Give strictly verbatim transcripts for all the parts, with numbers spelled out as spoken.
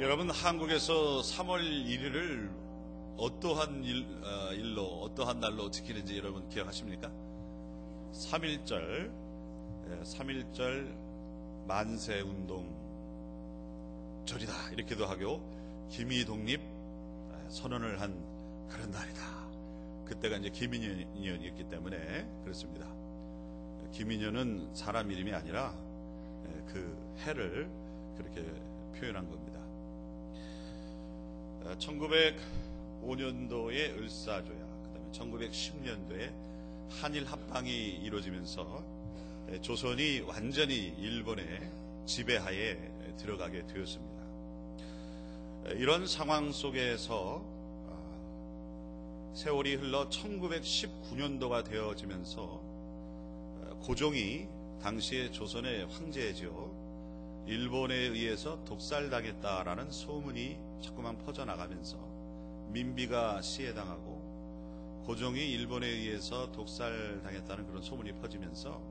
여러분, 한국에서 삼월 일일을 어떠한 일, 어, 일로 어떠한 날로 지키는지 여러분 기억하십니까? 삼일절, 예, 삼일절 만세운동절이다 이렇게도 하고 김희독립 선언을 한 그런 날이다. 그때가 이제 김인년이었기 때문에 그렇습니다. 김인년은 사람 이름이 아니라 그 해를 그렇게 표현한 겁니다. 천구백오년도에 을사조약, 그 다음에 천구백십년도에 한일 합방이 이루어지면서 조선이 완전히 일본의 지배하에 들어가게 되었습니다. 이런 상황 속에서 세월이 흘러 천구백십구년도가 되어지면서 고종이 당시의 조선의 황제죠. 일본에 의해서 독살당했다라는 소문이 자꾸만 퍼져나가면서 민비가 시해당하고 고종이 일본에 의해서 독살당했다는 그런 소문이 퍼지면서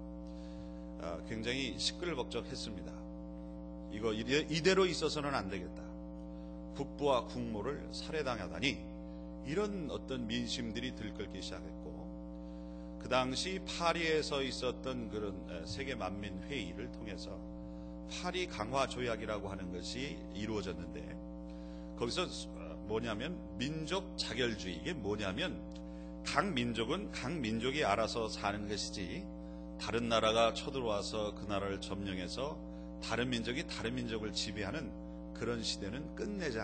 굉장히 시끌벅적했습니다. 이거 이대로 있어서는 안 되겠다. 국부와 국모를 살해당하다니, 이런 어떤 민심들이 들끓기 시작했고, 그 당시 파리에서 있었던 그런 세계 만민 회의를 통해서 파리 강화 조약이라고 하는 것이 이루어졌는데, 거기서 뭐냐면 민족 자결주의. 이게 뭐냐면 각 민족은 각 민족이 알아서 사는 것이지 다른 나라가 쳐들어와서 그 나라를 점령해서 다른 민족이 다른 민족을 지배하는 그런 시대는 끝내자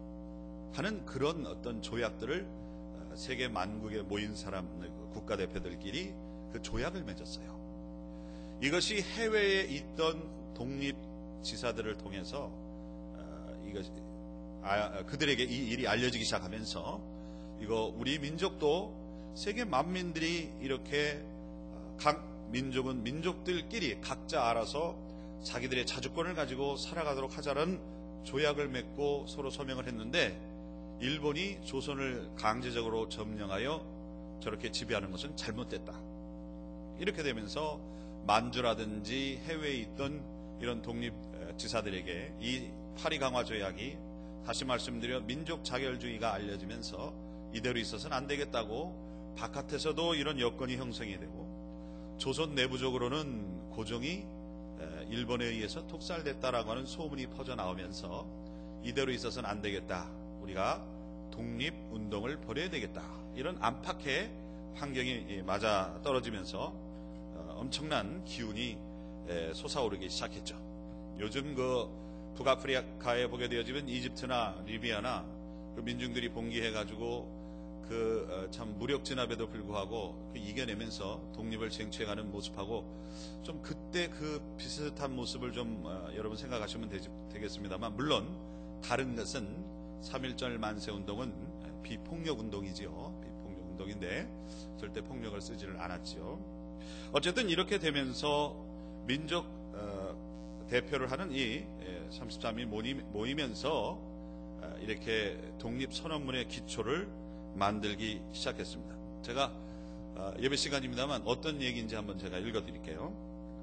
하는 그런 어떤 조약들을 세계 만국에 모인 사람, 국가대표들끼리 그 조약을 맺었어요. 이것이 해외에 있던 독립지사들을 통해서 이것 아, 그들에게 이 일이 알려지기 시작하면서 이거 우리 민족도 세계 만민들이 이렇게 각 민족은 민족들끼리 각자 알아서 자기들의 자주권을 가지고 살아가도록 하자는 조약을 맺고 서로 서명을 했는데, 일본이 조선을 강제적으로 점령하여 저렇게 지배하는 것은 잘못됐다. 이렇게 되면서 만주라든지 해외에 있던 이런 독립지사들에게 이 파리 강화 조약이, 다시 말씀드려 민족 자결주의가 알려지면서 이대로 있어서는 안 되겠다고 바깥에서도 이런 여건이 형성이 되고, 조선 내부적으로는 고종이 일본에 의해서 독살됐다라고 하는 소문이 퍼져나오면서 이대로 있어서는 안 되겠다. 우리가 독립운동을 벌여야 되겠다. 이런 안팎의 환경이 맞아 떨어지면서 엄청난 기운이 솟아오르기 시작했죠. 요즘 그 북아프리카에 보게 되어지면 이집트나 리비아나 그 민중들이 봉기해가지고 그 참 무력 진압에도 불구하고 그 이겨내면서 독립을 쟁취해가는 모습하고 좀 그때 그 비슷한 모습을 좀 어, 여러분 생각하시면 되지, 되겠습니다만, 물론 다른 것은 삼일절 만세운동은 비폭력운동이지요. 비폭력운동인데 절대 폭력을 쓰지를 않았지요. 어쨌든 이렇게 되면서 민족 어, 대표를 하는 이 삼십삼일 모이면서 어, 이렇게 독립선언문의 기초를 만들기 시작했습니다. 제가 어, 예배 시간입니다만 어떤 얘기인지 한번 제가 읽어드릴게요.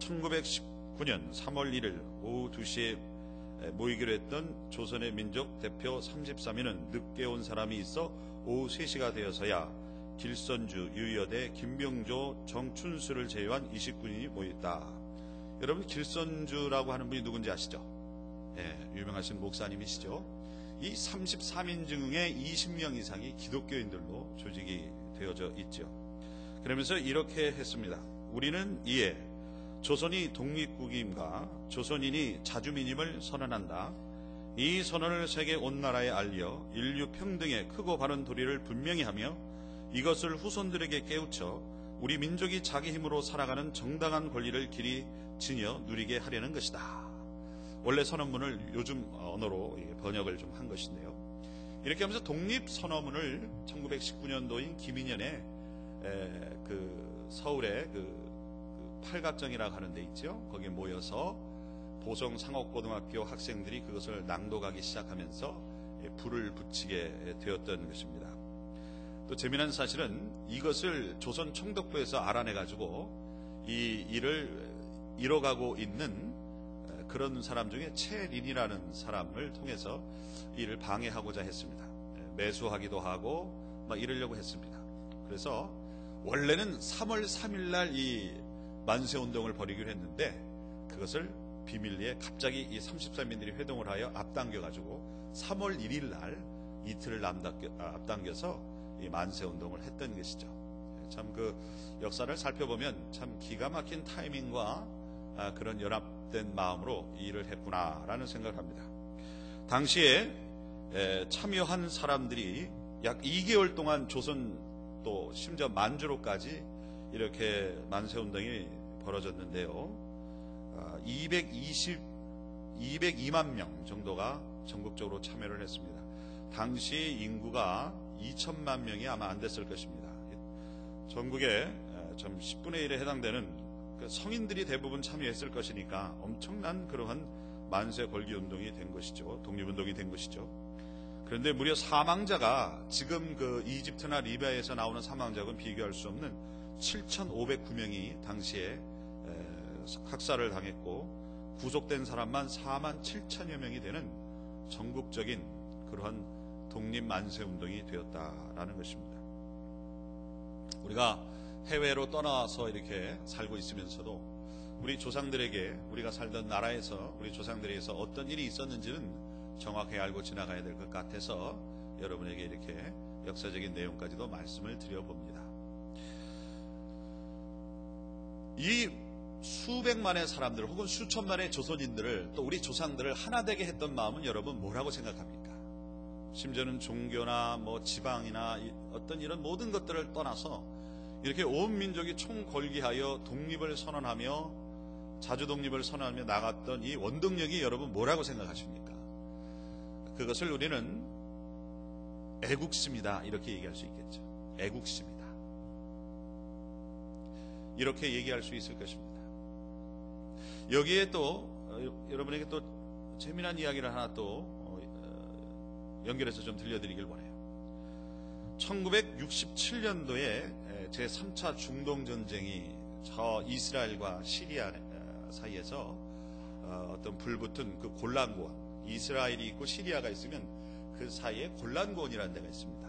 천구백십구년 삼월 일일 오후 두시에 모이기로 했던 조선의 민족 대표 삼십삼인은 늦게 온 사람이 있어 오후 세시가 되어서야 길선주, 유여대, 김병조, 정춘수를 제외한 이십구인이 모였다. 여러분, 길선주라고 하는 분이 누군지 아시죠? 예, 유명하신 목사님이시죠. 이 삼십삼인 중에 이십 명 이상이 기독교인들로 조직이 되어져 있죠. 그러면서 이렇게 했습니다. 우리는 이에 조선이 독립국임과 조선인이 자주민임을 선언한다. 이 선언을 세계 온 나라에 알려 인류 평등의 크고 바른 도리를 분명히 하며 이것을 후손들에게 깨우쳐 우리 민족이 자기 힘으로 살아가는 정당한 권리를 길이 지녀 누리게 하려는 것이다. 원래 선언문을 요즘 언어로 번역을 좀 한 것인데요. 이렇게 하면서 독립선언문을 천구백십구년도인 김인년에 그 서울의 그, 그 팔각정이라고 하는 데 있죠. 거기에 모여서 보성상업고등학교 학생들이 그것을 낭독하기 시작하면서 불을 붙이게 되었던 것입니다. 또 재미난 사실은 이것을 조선 총독부에서 알아내가지고 이 일을 이뤄가고 있는 그런 사람 중에 채린이라는 사람을 통해서 이를 방해하고자 했습니다. 매수하기도 하고 막 이러려고 했습니다. 그래서 원래는 삼월 삼일날 이 만세운동을 벌이기로 했는데 그것을 비밀리에 갑자기 이 삼십삼인들이 회동을 하여 앞당겨가지고 삼월 일일날 이틀을 앞당겨서 이 만세운동을 했던 것이죠. 참 그 역사를 살펴보면 참 기가 막힌 타이밍과 그런 연합된 마음으로 이 일을 했구나라는 생각을 합니다. 당시에 참여한 사람들이 약 이 개월 동안 조선 또 심지어 만주로까지 이렇게 만세운동이 벌어졌는데요. 이백이십, 이백이만 명 정도가 전국적으로 참여를 했습니다. 당시 인구가 이천만 명이 아마 안 됐을 것입니다. 전국에 좀 십분의 일에 해당되는 성인들이 대부분 참여했을 것이니까 엄청난 그러한 만세 걸기 운동이 된 것이죠. 독립운동이 된 것이죠. 그런데 무려 사망자가 지금 그 이집트나 리비아에서 나오는 사망자하고는 비교할 수 없는 칠천오백구 명이 당시에 학살을 당했고 구속된 사람만 사만 칠천여 명이 되는 전국적인 그러한 독립 만세 운동이 되었다라는 것입니다. 우리가 해외로 떠나서 이렇게 살고 있으면서도 우리 조상들에게 우리가 살던 나라에서 우리 조상들에게서 어떤 일이 있었는지는 정확히 알고 지나가야 될 것 같아서 여러분에게 이렇게 역사적인 내용까지도 말씀을 드려봅니다. 이 수백만의 사람들 혹은 수천만의 조선인들을 또 우리 조상들을 하나 되게 했던 마음은 여러분 뭐라고 생각합니까? 심지어는 종교나 뭐 지방이나 어떤 이런 모든 것들을 떠나서 이렇게 온 민족이 총궐기하여 독립을 선언하며 자주독립을 선언하며 나갔던 이 원동력이 여러분 뭐라고 생각하십니까? 그것을 우리는 애국심이다 이렇게 얘기할 수 있겠죠. 애국심이다 이렇게 얘기할 수 있을 것입니다. 여기에 또 어, 여러분에게 또 재미난 이야기를 하나 또 어, 연결해서 좀 들려드리길 원해요. 천구백육십칠 년도에 제삼 차 중동전쟁이 저 이스라엘과 시리아 사이에서 어떤 불붙은 그 골란고원, 이스라엘이 있고 시리아가 있으면 그 사이에 골란고원이라는 데가 있습니다.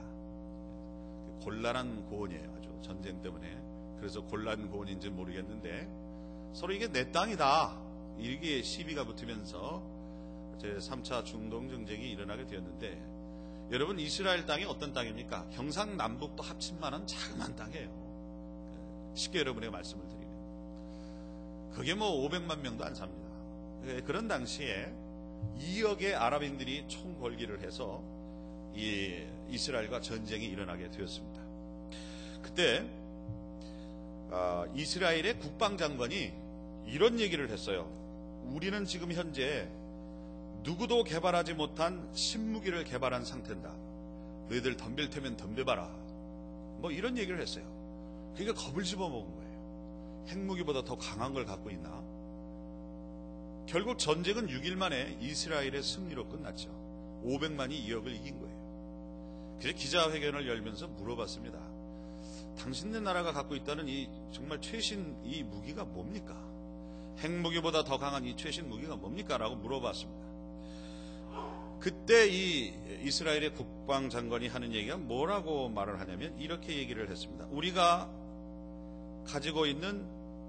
곤란한 고원이에요. 아주 전쟁 때문에. 그래서 골란고원인지 모르겠는데 서로 이게 내 땅이다 이게 시비가 붙으면서 제삼 차 중동전쟁이 일어나게 되었는데 여러분 이스라엘 땅이 어떤 땅입니까? 경상남북도 합친만한 자그마한 땅이에요. 쉽게 여러분에게 말씀을 드리면 그게 뭐 오백만 명도 안 삽니다. 그런 당시에 이억의 아랍인들이 총궐기를 해서 이 이스라엘과 전쟁이 일어나게 되었습니다. 그때 아, 이스라엘의 국방장관이 이런 얘기를 했어요. 우리는 지금 현재 누구도 개발하지 못한 신무기를 개발한 상태다. 너희들 덤빌 테면 덤벼봐라. 뭐 이런 얘기를 했어요. 그러니까 겁을 집어먹은 거예요. 핵무기보다 더 강한 걸 갖고 있나? 결국 전쟁은 육 일 만에 이스라엘의 승리로 끝났죠. 오백만이 이억을 이긴 거예요. 그래서 기자회견을 열면서 물어봤습니다. 당신네 나라가 갖고 있다는 이 정말 최신 이 무기가 뭡니까? 핵무기보다 더 강한 이 최신 무기가 뭡니까? 라고 물어봤습니다. 그때 이 이스라엘의 국방장관이 하는 얘기가 뭐라고 말을 하냐면 이렇게 얘기를 했습니다. 우리가 가지고 있는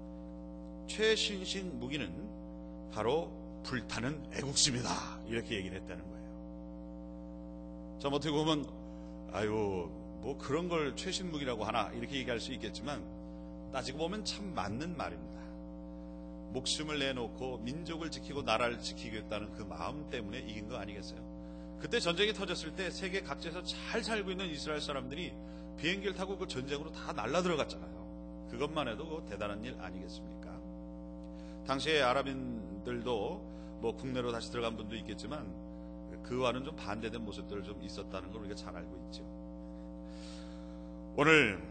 최신식 무기는 바로 불타는 애국심이다. 이렇게 얘기를 했다는 거예요. 자, 어떻게 보면 아유 뭐 그런 걸 최신 무기라고 하나 이렇게 얘기할 수 있겠지만 따지고 보면 참 맞는 말입니다. 목숨을 내놓고 민족을 지키고 나라를 지키겠다는 그 마음 때문에 이긴 거 아니겠어요? 그때 전쟁이 터졌을 때 세계 각지에서 잘 살고 있는 이스라엘 사람들이 비행기를 타고 그 전쟁으로 다 날라 들어갔잖아요. 그것만 해도 그 대단한 일 아니겠습니까? 당시에 아랍인들도 뭐 국내로 다시 들어간 분도 있겠지만 그와는 좀 반대된 모습들을 좀 있었다는 걸 우리가 잘 알고 있죠. 오늘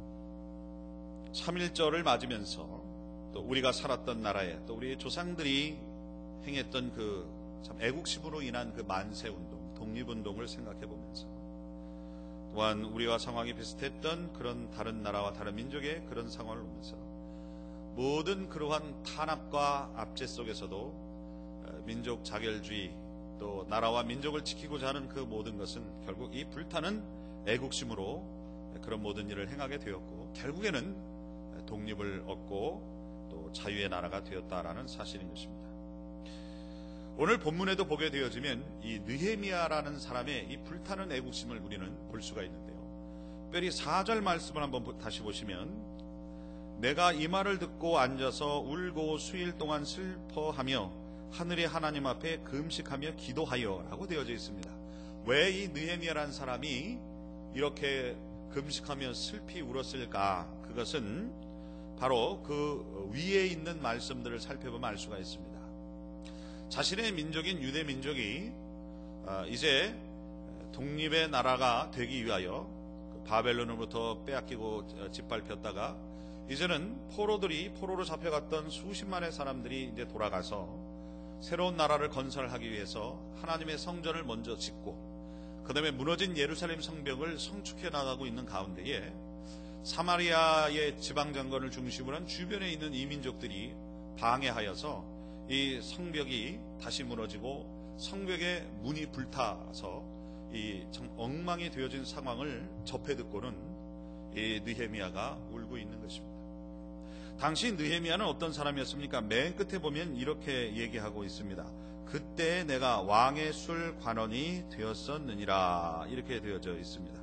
삼일절을 맞으면서 또 우리가 살았던 나라에 또 우리 조상들이 행했던 그 참 애국심으로 인한 그 만세운동, 독립운동을 생각해 보면서 또한 우리와 상황이 비슷했던 그런 다른 나라와 다른 민족의 그런 상황을 보면서 모든 그러한 탄압과 압제 속에서도 민족 자결주의, 또 나라와 민족을 지키고자 하는 그 모든 것은 결국 이 불타는 애국심으로 그런 모든 일을 행하게 되었고, 결국에는 독립을 얻고 또 자유의 나라가 되었다라는 사실인 것입니다. 오늘 본문에도 보게 되어지면 이 느헤미야라는 사람의 이 불타는 애국심을 우리는 볼 수가 있는데요. 특별히 사 절 말씀을 한번 다시 보시면, 내가 이 말을 듣고 앉아서 울고 수일 동안 슬퍼하며 하늘의 하나님 앞에 금식하며 기도하여 라고 되어져 있습니다. 왜 이 느헤미야라는 사람이 이렇게 금식하며 슬피 울었을까? 그것은 바로 그 위에 있는 말씀들을 살펴보면 알 수가 있습니다. 자신의 민족인 유대 민족이 이제 독립의 나라가 되기 위하여 바벨론으로부터 빼앗기고 짓밟혔다가 이제는 포로들이 포로로 잡혀갔던 수십만의 사람들이 이제 돌아가서 새로운 나라를 건설하기 위해서 하나님의 성전을 먼저 짓고, 그 다음에 무너진 예루살렘 성벽을 성축해 나가고 있는 가운데에 사마리아의 지방장관을 중심으로 한 주변에 있는 이민족들이 방해하여서 이 성벽이 다시 무너지고 성벽의 문이 불타서 이 참 엉망이 되어진 상황을 접해 듣고는 이 느헤미야가 울고 있는 것입니다. 당시 느헤미야는 어떤 사람이었습니까? 맨 끝에 보면 이렇게 얘기하고 있습니다. 그때 내가 왕의 술 관원이 되었었느니라, 이렇게 되어져 있습니다.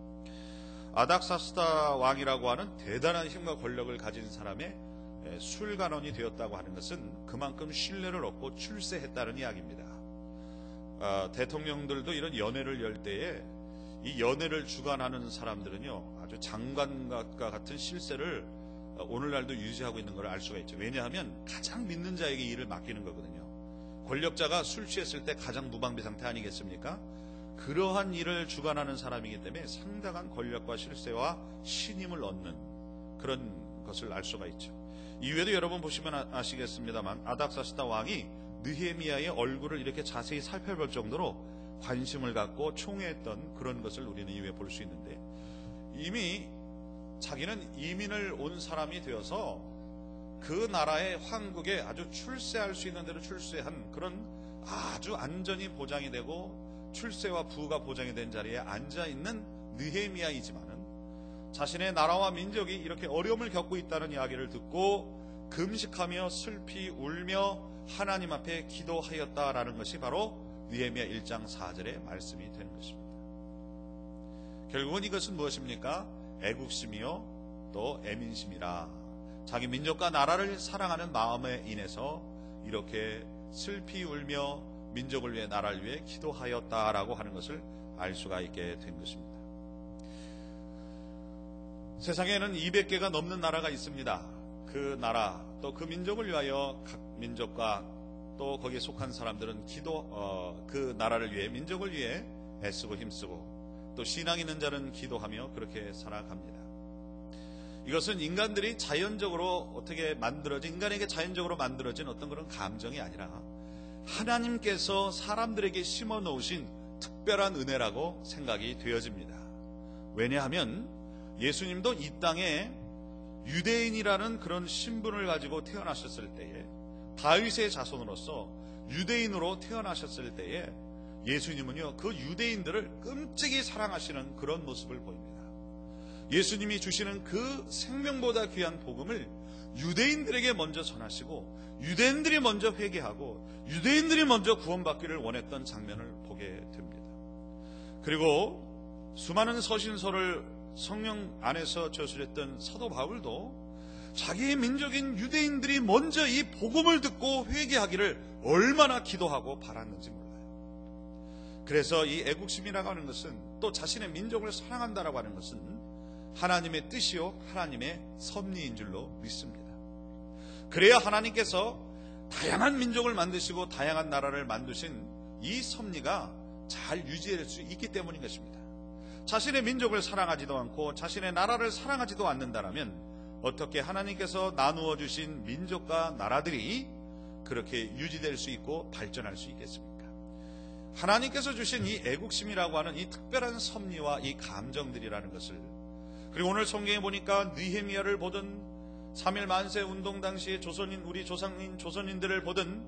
아닥사스다 왕이라고 하는 대단한 힘과 권력을 가진 사람의 술관원이 되었다고 하는 것은 그만큼 신뢰를 얻고 출세했다는 이야기입니다. 어, 대통령들도 이런 연회를 열 때에 이 연회를 주관하는 사람들은요, 아주 장관과 같은 실세를 오늘날도 유지하고 있는 걸 알 수가 있죠. 왜냐하면 가장 믿는 자에게 일을 맡기는 거거든요. 권력자가 술 취했을 때 가장 무방비 상태 아니겠습니까? 그러한 일을 주관하는 사람이기 때문에 상당한 권력과 실세와 신임을 얻는 그런 것을 알 수가 있죠. 이외에도 여러분 보시면 아시겠습니다만 아닥사스다 왕이 느헤미야의 얼굴을 이렇게 자세히 살펴볼 정도로 관심을 갖고 총애했던 그런 것을 우리는 이외에 볼 수 있는데, 이미 자기는 이민을 온 사람이 되어서 그 나라의 황국에 아주 출세할 수 있는 대로 출세한 그런 아주 안전이 보장이 되고 출세와 부가 보장이 된 자리에 앉아있는 느헤미야이지만은 자신의 나라와 민족이 이렇게 어려움을 겪고 있다는 이야기를 듣고 금식하며 슬피 울며 하나님 앞에 기도하였다라는 것이 바로 느헤미야 일 장 사 절의 말씀이 되는 것입니다. 결국은 이것은 무엇입니까? 애국심이요 또 애민심이라, 자기 민족과 나라를 사랑하는 마음에 인해서 이렇게 슬피 울며 민족을 위해 나라를 위해 기도하였다라고 하는 것을 알 수가 있게 된 것입니다. 세상에는 이백 개가 넘는 나라가 있습니다. 그 나라 또 그 민족을 위하여 각 민족과 또 거기에 속한 사람들은 기도 어, 그 나라를 위해 민족을 위해 애쓰고 힘쓰고 또 신앙 있는 자는 기도하며 그렇게 살아갑니다. 이것은 인간들이 자연적으로 어떻게 만들어진, 인간에게 자연적으로 만들어진 어떤 그런 감정이 아니라 하나님께서 사람들에게 심어 놓으신 특별한 은혜라고 생각이 되어집니다. 왜냐하면 예수님도 이 땅에 유대인이라는 그런 신분을 가지고 태어나셨을 때에, 다윗의 자손으로서 유대인으로 태어나셨을 때에 예수님은요 그 유대인들을 끔찍이 사랑하시는 그런 모습을 보입니다. 예수님이 주시는 그 생명보다 귀한 복음을 유대인들에게 먼저 전하시고 유대인들이 먼저 회개하고 유대인들이 먼저 구원받기를 원했던 장면을 보게 됩니다. 그리고 수많은 서신서를 성령 안에서 저술했던 사도 바울도 자기의 민족인 유대인들이 먼저 이 복음을 듣고 회개하기를 얼마나 기도하고 바랐는지 몰라요. 그래서 이 애국심이라고 하는 것은, 또 자신의 민족을 사랑한다라고 하는 것은 하나님의 뜻이요 하나님의 섭리인 줄로 믿습니다. 그래야 하나님께서 다양한 민족을 만드시고 다양한 나라를 만드신 이 섭리가 잘 유지될 수 있기 때문인 것입니다. 자신의 민족을 사랑하지도 않고 자신의 나라를 사랑하지도 않는다라면 어떻게 하나님께서 나누어 주신 민족과 나라들이 그렇게 유지될 수 있고 발전할 수 있겠습니까? 하나님께서 주신 이 애국심이라고 하는 이 특별한 섭리와 이 감정들이라는 것을, 그리고 오늘 성경에 보니까 느헤미야를 보든 삼일 만세 운동 당시에 조선인, 우리 조상인 조선인들을 보든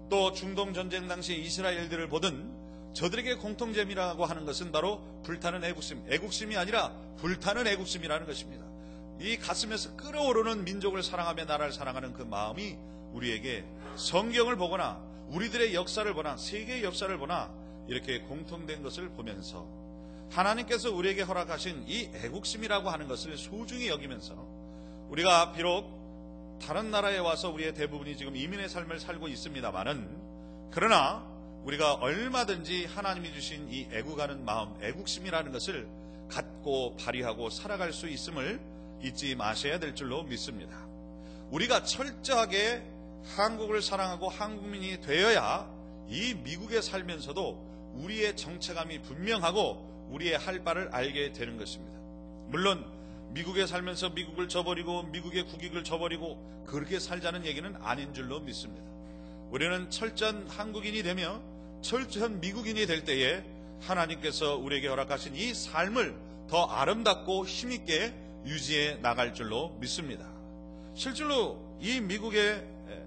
또 중동 전쟁 당시 이스라엘들을 보든 저들에게 공통점이라고 하는 것은 바로 불타는 애국심, 애국심이 아니라 불타는 애국심이라는 것입니다. 이 가슴에서 끓어오르는 민족을 사랑하며 나라를 사랑하는 그 마음이 우리에게 성경을 보거나 우리들의 역사를 보나 세계의 역사를 보나 이렇게 공통된 것을 보면서 하나님께서 우리에게 허락하신 이 애국심이라고 하는 것을 소중히 여기면서 우리가 비록 다른 나라에 와서 우리의 대부분이 지금 이민의 삶을 살고 있습니다만은 그러나 우리가 얼마든지 하나님이 주신 이 애국하는 마음, 애국심이라는 것을 갖고 발휘하고 살아갈 수 있음을 잊지 마셔야 될 줄로 믿습니다. 우리가 철저하게 한국을 사랑하고 한국민이 되어야 이 미국에 살면서도 우리의 정체감이 분명하고 우리의 할 바를 알게 되는 것입니다. 물론 미국에 살면서 미국을 저버리고 미국의 국익을 저버리고 그렇게 살자는 얘기는 아닌 줄로 믿습니다. 우리는 철저한 한국인이 되며 철저한 미국인이 될 때에 하나님께서 우리에게 허락하신 이 삶을 더 아름답고 힘있게 유지해 나갈 줄로 믿습니다. 실제로 이 미국의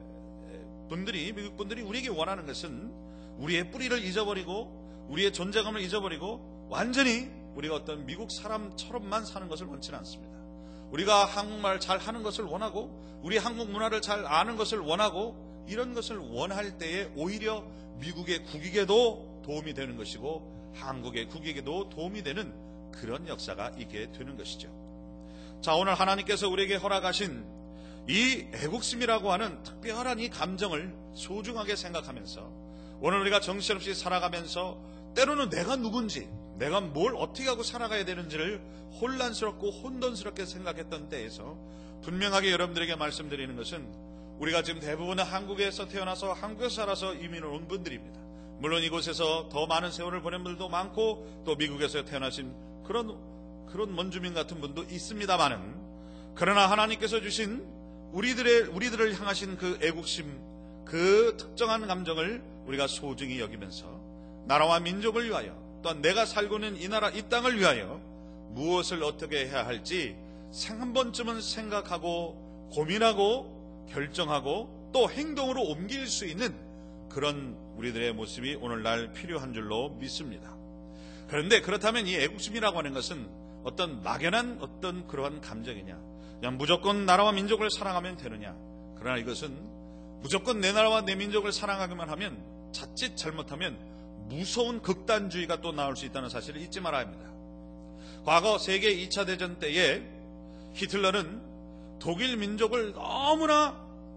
분들이 미국 분들이 우리에게 원하는 것은 우리의 뿌리를 잊어버리고 우리의 존재감을 잊어버리고 완전히 우리가 어떤 미국 사람처럼만 사는 것을 원치는 않습니다. 우리가 한국말 잘 하는 것을 원하고 우리 한국 문화를 잘 아는 것을 원하고 이런 것을 원할 때에 오히려 미국의 국익에도 도움이 되는 것이고 한국의 국익에도 도움이 되는 그런 역사가 있게 되는 것이죠. 자, 오늘 하나님께서 우리에게 허락하신 이 애국심이라고 하는 특별한 이 감정을 소중하게 생각하면서 오늘 우리가 정신없이 살아가면서 때로는 내가 누군지 내가 뭘 어떻게 하고 살아가야 되는지를 혼란스럽고 혼돈스럽게 생각했던 때에서 분명하게 여러분들에게 말씀드리는 것은 우리가 지금 대부분은 한국에서 태어나서 한국에서 살아서 이민을 온 분들입니다. 물론 이곳에서 더 많은 세월을 보낸 분들도 많고 또 미국에서 태어나신 그런 그런 원주민 같은 분도 있습니다만은 그러나 하나님께서 주신 우리들의 우리들을 향하신 그 애국심, 그 특정한 감정을 우리가 소중히 여기면서 나라와 민족을 위하여 또한 내가 살고 있는 이 나라 이 땅을 위하여 무엇을 어떻게 해야 할지 한 번쯤은 생각하고 고민하고 결정하고 또 행동으로 옮길 수 있는 그런 우리들의 모습이 오늘날 필요한 줄로 믿습니다. 그런데 그렇다면 이 애국심이라고 하는 것은 어떤 막연한 어떤 그러한 감정이냐, 그냥 무조건 나라와 민족을 사랑하면 되느냐. 그러나 이것은 무조건 내 나라와 내 민족을 사랑하기만 하면 자칫 잘못하면 무서운 극단주의가 또 나올 수 있다는 사실을 잊지 말아야 합니다. 과거 세계 이 차 대전 때에 히틀러는 독일 민족을 너무나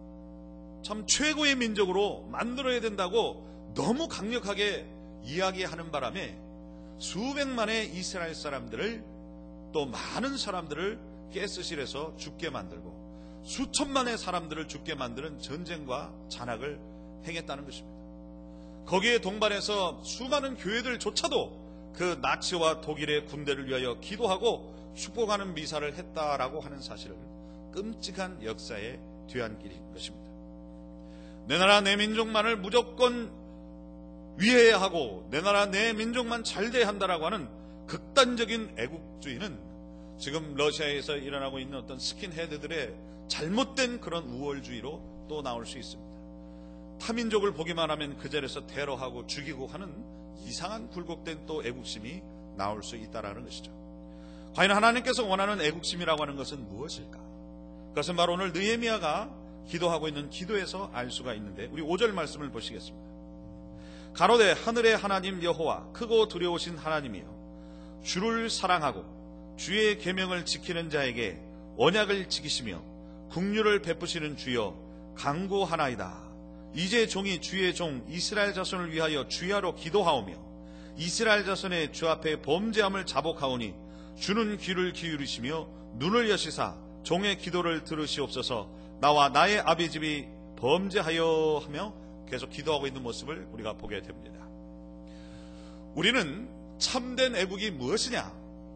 참 최고의 민족으로 만들어야 된다고 너무 강력하게 이야기하는 바람에 수백만의 이스라엘 사람들을 또 많은 사람들을 가스실에서 죽게 만들고 수천만의 사람들을 죽게 만드는 전쟁과 잔악을 행했다는 것입니다. 거기에 동반해서 수많은 교회들조차도 그 나치와 독일의 군대를 위하여 기도하고 축복하는 미사를 했다라고 하는 사실을 끔찍한 역사의 뒤안길인 것입니다. 내 나라 내 민족만을 무조건 위해야 하고 내 나라 내 민족만 잘 돼야 한다라고 하는 극단적인 애국주의는 지금 러시아에서 일어나고 있는 어떤 스킨헤드들의 잘못된 그런 우월주의로 또 나올 수 있습니다. 타민족을 보기만 하면 그 자리에서 테러하고 죽이고 하는 이상한 굴곡된 또 애국심이 나올 수 있다는 것이죠. 과연 하나님께서 원하는 애국심이라고 하는 것은 무엇일까? 그것은 바로 오늘 느헤미야가 기도하고 있는 기도에서 알 수가 있는데 우리 오 절 말씀을 보시겠습니다. 가로되 하늘의 하나님 여호와 크고 두려우신 하나님이여 주를 사랑하고 주의 계명을 지키는 자에게 언약을 지키시며 긍휼을 베푸시는 주여 간구하나이다. 이제 종이 주의 종 이스라엘 자손을 위하여 주야로 기도하오며 이스라엘 자손의 주 앞에 범죄함을 자복하오니 주는 귀를 기울이시며 눈을 여시사 종의 기도를 들으시옵소서. 나와 나의 아비 집이 범죄하여 하며 계속 기도하고 있는 모습을 우리가 보게 됩니다. 우리는 참된 애국이 무엇이냐,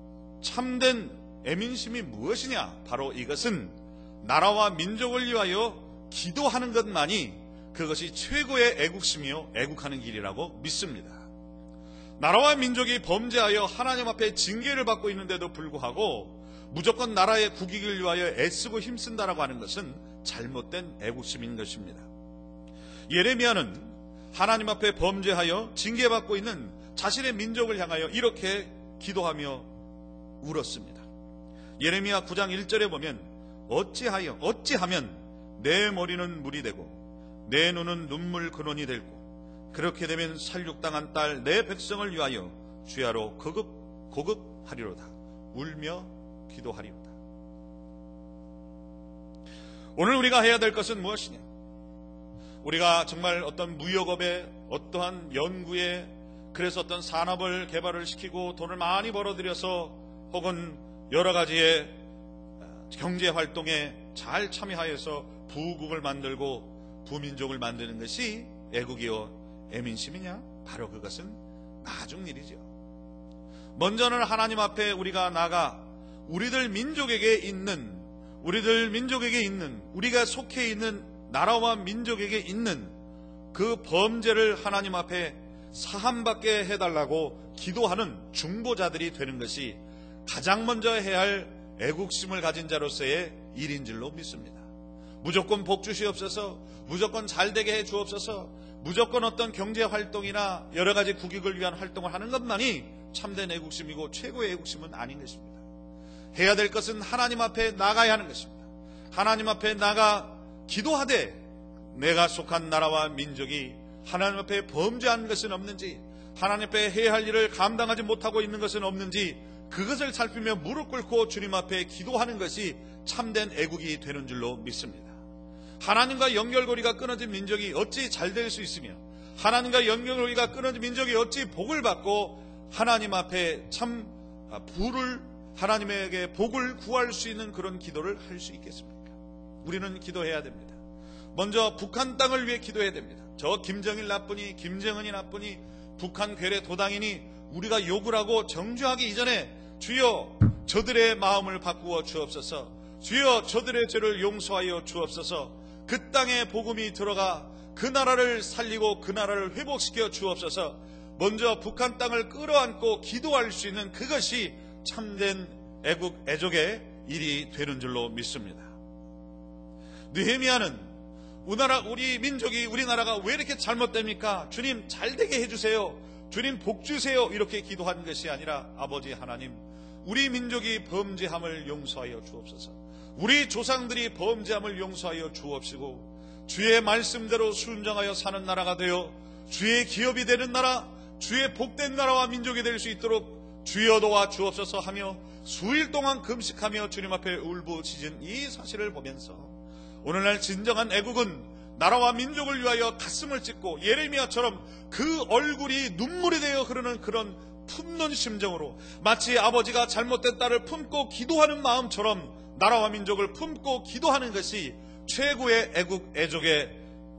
참된 애민심이 무엇이냐, 바로 이것은 나라와 민족을 위하여 기도하는 것만이 그것이 최고의 애국심이요 애국하는 길이라고 믿습니다. 나라와 민족이 범죄하여 하나님 앞에 징계를 받고 있는데도 불구하고 무조건 나라의 국익을 위하여 애쓰고 힘쓴다라고 하는 것은 잘못된 애국심인 것입니다. 예레미야는 하나님 앞에 범죄하여 징계받고 있는 자신의 민족을 향하여 이렇게 기도하며 울었습니다. 예레미야 구 장 일 절에 보면 어찌하여 어찌하면 내 머리는 물이 되고 내 눈은 눈물 근원이 되고 그렇게 되면 살육당한 딸 내 백성을 위하여 주야로 거급 고급하리로다. 울며 기도하리로다. 오늘 우리가 해야 될 것은 무엇이냐? 우리가 정말 어떤 무역업에 어떠한 연구에 그래서 어떤 산업을 개발을 시키고 돈을 많이 벌어들여서 혹은 여러 가지의 경제활동에 잘 참여하여서 부국을 만들고 부민족을 만드는 것이 애국이요 애민심이냐? 바로 그것은 나중 일이죠. 먼저는 하나님 앞에 우리가 나가 우리들 민족에게 있는 우리들 민족에게 있는 우리가 속해 있는 나라와 민족에게 있는 그 범죄를 하나님 앞에 사함받게 해달라고 기도하는 중보자들이 되는 것이 가장 먼저 해야 할 애국심을 가진 자로서의 일인 줄로 믿습니다. 무조건 복 주시옵소서, 무조건 잘되게 해 주옵소서, 무조건 어떤 경제활동이나 여러 가지 국익을 위한 활동을 하는 것만이 참된 애국심이고 최고의 애국심은 아닌 것입니다. 해야 될 것은 하나님 앞에 나가야 하는 것입니다. 하나님 앞에 나가 기도하되 내가 속한 나라와 민족이 하나님 앞에 범죄한 것은 없는지, 하나님 앞에 해야 할 일을 감당하지 못하고 있는 것은 없는지 그것을 살피며 무릎 꿇고 주님 앞에 기도하는 것이 참된 애국이 되는 줄로 믿습니다. 하나님과 연결고리가 끊어진 민족이 어찌 잘 될 수 있으며 하나님과 연결고리가 끊어진 민족이 어찌 복을 받고 하나님 앞에 참 부를 하나님에게 복을 구할 수 있는 그런 기도를 할 수 있겠습니까? 우리는 기도해야 됩니다. 먼저 북한 땅을 위해 기도해야 됩니다. 저 김정일 나쁘니 김정은이 나쁘니 북한 괴뢰 도당이니 우리가 욕을 하고 정죄하기 이전에 주여 저들의 마음을 바꾸어 주옵소서, 주여 저들의 죄를 용서하여 주옵소서, 그 땅에 복음이 들어가 그 나라를 살리고 그 나라를 회복시켜 주옵소서. 먼저 북한 땅을 끌어안고 기도할 수 있는 그것이 참된 애국 애족의 일이 되는 줄로 믿습니다. 느헤미야는 우리나라, 우리 민족이 우리나라가 왜 이렇게 잘못됩니까? 주님 잘되게 해주세요, 주님 복 주세요, 이렇게 기도한 것이 아니라 아버지 하나님, 우리 민족이 범죄함을 용서하여 주옵소서, 우리 조상들이 범죄함을 용서하여 주옵시고 주의 말씀대로 순종하여 사는 나라가 되어 주의 기업이 되는 나라, 주의 복된 나라와 민족이 될 수 있도록 주여 도와 주옵소서 하며 수일 동안 금식하며 주님 앞에 울부짖은 이 사실을 보면서 오늘날 진정한 애국은 나라와 민족을 위하여 가슴을 찢고 예레미야처럼 그 얼굴이 눈물이 되어 흐르는 그런 품는 심정으로 마치 아버지가 잘못된 딸을 품고 기도하는 마음처럼 나라와 민족을 품고 기도하는 것이 최고의 애국 애족의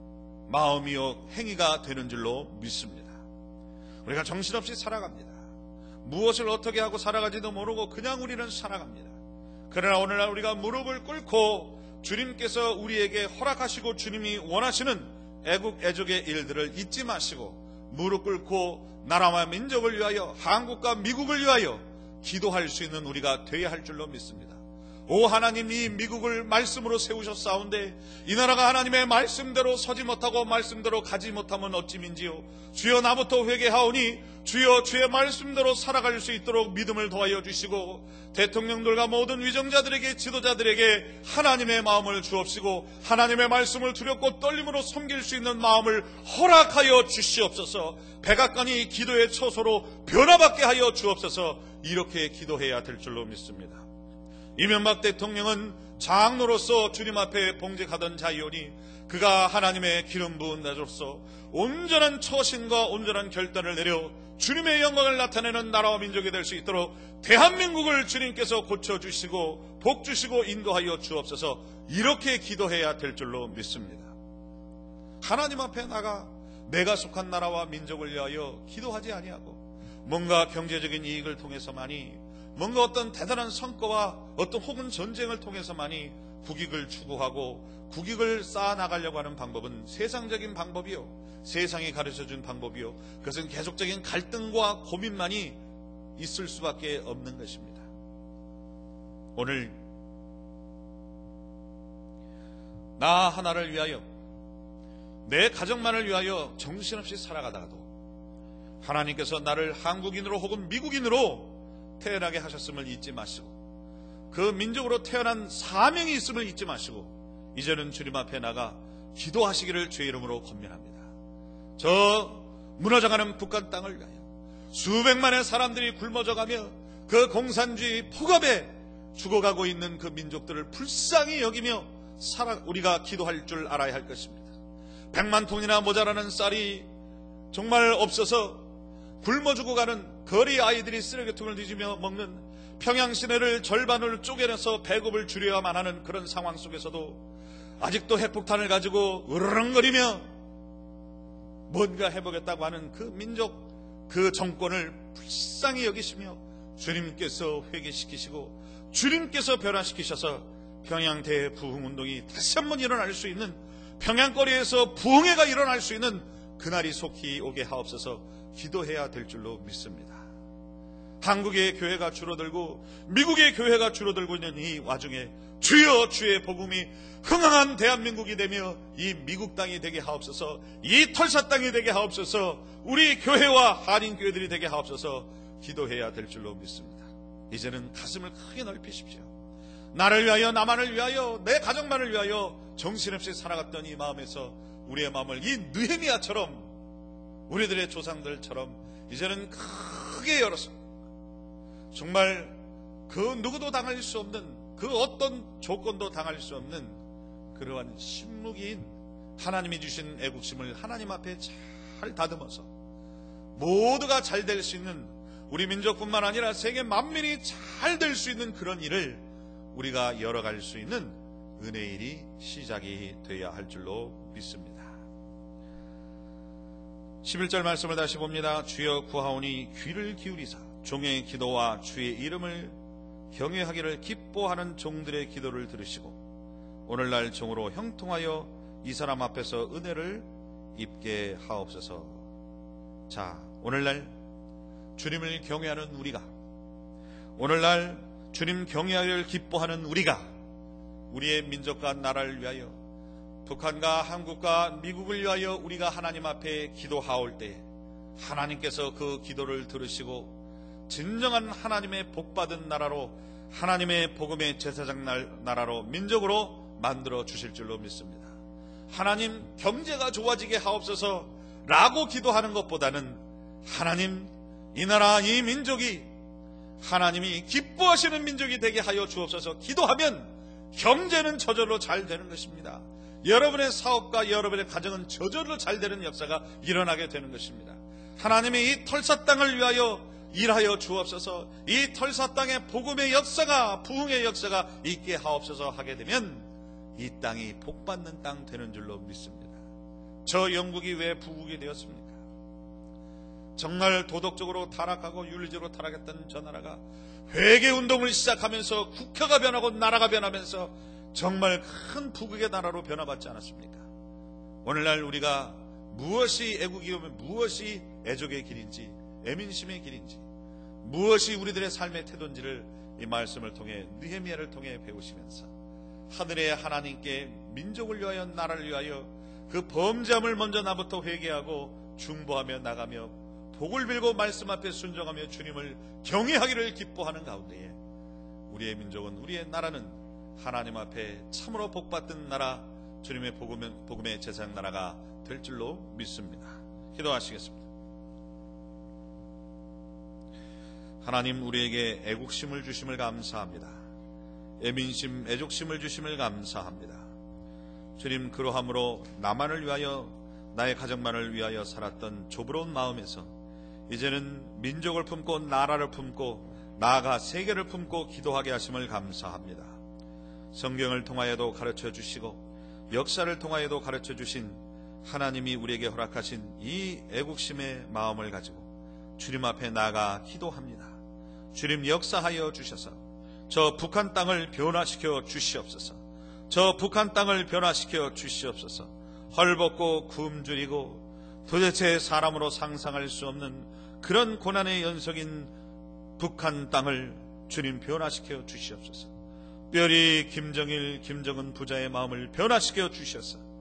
마음이요 행위가 되는 줄로 믿습니다. 우리가 정신없이 살아갑니다. 무엇을 어떻게 하고 살아가지도 모르고 그냥 우리는 살아갑니다. 그러나 오늘날 우리가 무릎을 꿇고 주님께서 우리에게 허락하시고 주님이 원하시는 애국 애족의 일들을 잊지 마시고 무릎 꿇고 나라와 민족을 위하여 한국과 미국을 위하여 기도할 수 있는 우리가 되어야 할 줄로 믿습니다. 오 하나님, 이 미국을 말씀으로 세우셨사온데 이 나라가 하나님의 말씀대로 서지 못하고 말씀대로 가지 못하면 어찌민지요. 주여 나부터 회개하오니 주여 주의 말씀대로 살아갈 수 있도록 믿음을 더하여 주시고 대통령들과 모든 위정자들에게 지도자들에게 하나님의 마음을 주옵시고 하나님의 말씀을 두렵고 떨림으로 섬길 수 있는 마음을 허락하여 주시옵소서. 백악관이 기도의 처소로 변화받게 하여 주옵소서. 이렇게 기도해야 될 줄로 믿습니다. 이명박 대통령은 장로로서 주님 앞에 봉직하던 자이오니 그가 하나님의 기름 부은 자로서 온전한 처신과 온전한 결단을 내려 주님의 영광을 나타내는 나라와 민족이 될 수 있도록 대한민국을 주님께서 고쳐주시고 복주시고 인도하여 주옵소서. 이렇게 기도해야 될 줄로 믿습니다. 하나님 앞에 나가 내가 속한 나라와 민족을 위하여 기도하지 아니하고 뭔가 경제적인 이익을 통해서만이 뭔가 어떤 대단한 성과와 어떤 혹은 전쟁을 통해서만이 국익을 추구하고 국익을 쌓아나가려고 하는 방법은 세상적인 방법이요, 세상이 가르쳐준 방법이요, 그것은 계속적인 갈등과 고민만이 있을 수밖에 없는 것입니다. 오늘 나 하나를 위하여 내 가정만을 위하여 정신없이 살아가다가도 하나님께서 나를 한국인으로 혹은 미국인으로 태어나게 하셨음을 잊지 마시고 그 민족으로 태어난 사명이 있음을 잊지 마시고 이제는 주님 앞에 나가 기도하시기를 주의 이름으로 권면합니다. 저 무너져가는 북한 땅을 위하여 수백만의 사람들이 굶어져가며 그 공산주의 폭압에 죽어가고 있는 그 민족들을 불쌍히 여기며 살아 우리가 기도할 줄 알아야 할 것입니다. 백만 톤이나 모자라는 쌀이 정말 없어서 굶어 죽어가는 거리 아이들이 쓰레기통을 뒤지며 먹는 평양 시내를 절반을 쪼개내서 배급을 줄여야만 하는 그런 상황 속에서도 아직도 핵폭탄을 가지고 으르렁거리며 뭔가 해보겠다고 하는 그 민족, 그 정권을 불쌍히 여기시며 주님께서 회개시키시고 주님께서 변화시키셔서 평양 대부흥운동이 다시 한번 일어날 수 있는, 평양거리에서 부흥회가 일어날 수 있는 그날이 속히 오게 하옵소서 기도해야 될 줄로 믿습니다. 한국의 교회가 줄어들고 미국의 교회가 줄어들고 있는 이 와중에 주여 주의 복음이 흥황한 대한민국이 되며 이 미국 땅이 되게 하옵소서, 이 털사 땅이 되게 하옵소서, 우리 교회와 한인교회들이 되게 하옵소서 기도해야 될 줄로 믿습니다. 이제는 가슴을 크게 넓히십시오. 나를 위하여, 나만을 위하여, 내 가정만을 위하여 정신없이 살아갔던 이 마음에서 우리의 마음을 이 느헤미야처럼, 우리들의 조상들처럼 이제는 크게 열어서 정말 그 누구도 당할 수 없는, 그 어떤 조건도 당할 수 없는 그러한 신무기인 하나님이 주신 애국심을 하나님 앞에 잘 다듬어서 모두가 잘 될 수 있는, 우리 민족뿐만 아니라 세계 만민이 잘 될 수 있는 그런 일을 우리가 열어갈 수 있는 은혜의 일이 시작이 되어야 할 줄로 믿습니다. 십일 절 말씀을 다시 봅니다. 주여 구하오니 귀를 기울이사 종의 기도와 주의 이름을 경외하기를 기뻐하는 종들의 기도를 들으시고 오늘날 종으로 형통하여 이 사람 앞에서 은혜를 입게 하옵소서. 자, 오늘날 주님을 경외하는 우리가, 오늘날 주님 경외하기를 기뻐하는 우리가 우리의 민족과 나라를 위하여, 북한과 한국과 미국을 위하여 우리가 하나님 앞에 기도하올 때 하나님께서 그 기도를 들으시고 진정한 하나님의 복받은 나라로, 하나님의 복음의 제사장 나라로, 민족으로 만들어 주실 줄로 믿습니다. 하나님 경제가 좋아지게 하옵소서 라고 기도하는 것보다는 하나님 이 나라 이 민족이 하나님이 기뻐하시는 민족이 되게 하여 주옵소서 기도하면 경제는 저절로 잘 되는 것입니다. 여러분의 사업과 여러분의 가정은 저절로 잘 되는 역사가 일어나게 되는 것입니다. 하나님이 이 털사 땅을 위하여 일하여 주옵소서, 이 털사 땅의 복음의 역사가, 부흥의 역사가 있게 하옵소서 하게 되면 이 땅이 복받는 땅 되는 줄로 믿습니다. 저 영국이 왜 부국이 되었습니까? 정말 도덕적으로 타락하고 윤리적으로 타락했던 저 나라가 회개운동을 시작하면서 국가가 변하고 나라가 변하면서 정말 큰 부국의 나라로 변화받지 않았습니까? 오늘날 우리가 무엇이 애국이오면 무엇이 애족의 길인지, 애민심의 길인지, 무엇이 우리들의 삶의 태도인지를 이 말씀을 통해, 느헤미야를 통해 배우시면서 하늘의 하나님께 민족을 위하여, 나라를 위하여 그 범죄함을 먼저 나부터 회개하고 중보하며 나가며 복을 빌고 말씀 앞에 순종하며 주님을 경외하기를 기뻐하는 가운데에 우리의 민족은, 우리의 나라는 하나님 앞에 참으로 복받은 나라, 주님의 복음의, 복음의 제사장 나라가 될 줄로 믿습니다. 기도하시겠습니다. 하나님, 우리에게 애국심을 주심을 감사합니다. 애민심, 애족심을 주심을 감사합니다. 주님, 그러함으로 나만을 위하여, 나의 가정만을 위하여 살았던 조부러운 마음에서 이제는 민족을 품고 나라를 품고 나아가 세계를 품고 기도하게 하심을 감사합니다. 성경을 통하여도 가르쳐 주시고 역사를 통하여도 가르쳐 주신 하나님이 우리에게 허락하신 이 애국심의 마음을 가지고 주님 앞에 나아가 기도합니다. 주님, 역사하여 주셔서 저 북한 땅을 변화시켜 주시옵소서. 저 북한 땅을 변화시켜 주시옵소서. 헐벗고 굶주리고 도대체 사람으로 상상할 수 없는 그런 고난의 연속인 북한 땅을 주님 변화시켜 주시옵소서. 특별히 김정일, 김정은 부자의 마음을 변화시켜 주셔서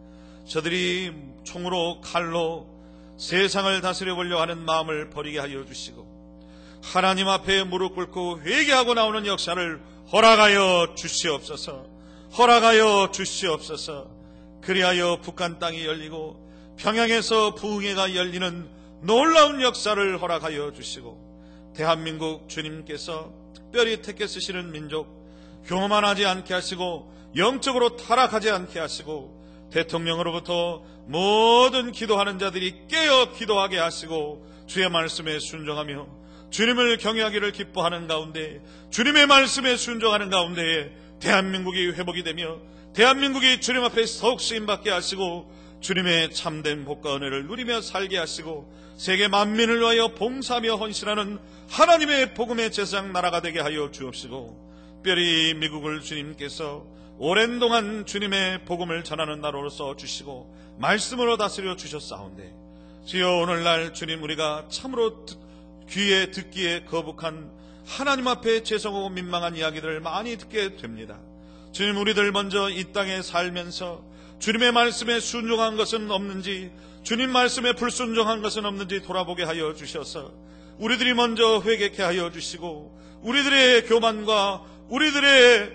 저들이 총으로 칼로 세상을 다스려 보려 하는 마음을 버리게 하여 주시고 하나님 앞에 무릎 꿇고 회개하고 나오는 역사를 허락하여 주시옵소서. 허락하여 주시옵소서. 그리하여 북한 땅이 열리고 평양에서 부흥회가 열리는 놀라운 역사를 허락하여 주시고 대한민국 주님께서 특별히 택해 쓰시는 민족 교만하지 않게 하시고 영적으로 타락하지 않게 하시고 대통령으로부터 모든 기도하는 자들이 깨어 기도하게 하시고 주의 말씀에 순종하며 주님을 경외하기를 기뻐하는 가운데 주님의 말씀에 순종하는 가운데 대한민국이 회복이 되며 대한민국이 주님 앞에 더욱 쓰임받게 하시고 주님의 참된 복과 은혜를 누리며 살게 하시고 세계 만민을 위하여 봉사하며 헌신하는 하나님의 복음의 제사장 나라가 되게 하여 주옵시고 특별히 미국을 주님께서 오랜 동안 주님의 복음을 전하는 나라로서 주시고 말씀으로 다스려 주셨사온데 주여 오늘날 주님 우리가 참으로 귀에 듣기에 거북한 하나님 앞에 죄송하고 민망한 이야기들을 많이 듣게 됩니다. 주님 우리들 먼저 이 땅에 살면서 주님의 말씀에 순종한 것은 없는지 주님 말씀에 불순종한 것은 없는지 돌아보게 하여 주셔서 우리들이 먼저 회개케 하여 주시고 우리들의 교만과 우리들의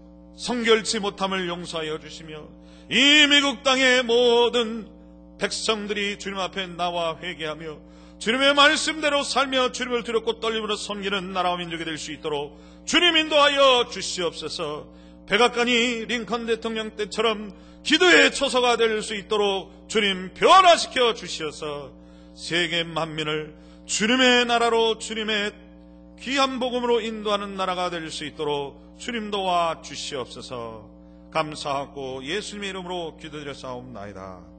성결치 못함을 용서하여 주시며 이 미국 땅의 모든 백성들이 주님 앞에 나와 회개하며 주님의 말씀대로 살며 주님을 두렵고 떨림으로 섬기는 나라와 민족이 될 수 있도록 주님 인도하여 주시옵소서. 백악관이 링컨 대통령 때처럼 기도의 처소가 될 수 있도록 주님 변화시켜 주시어서 세계 만민을 주님의 나라로 주님의 귀한 복음으로 인도하는 나라가 될 수 있도록 주님 도와 주시옵소서. 감사하고 예수님의 이름으로 기도드려 싸움나이다.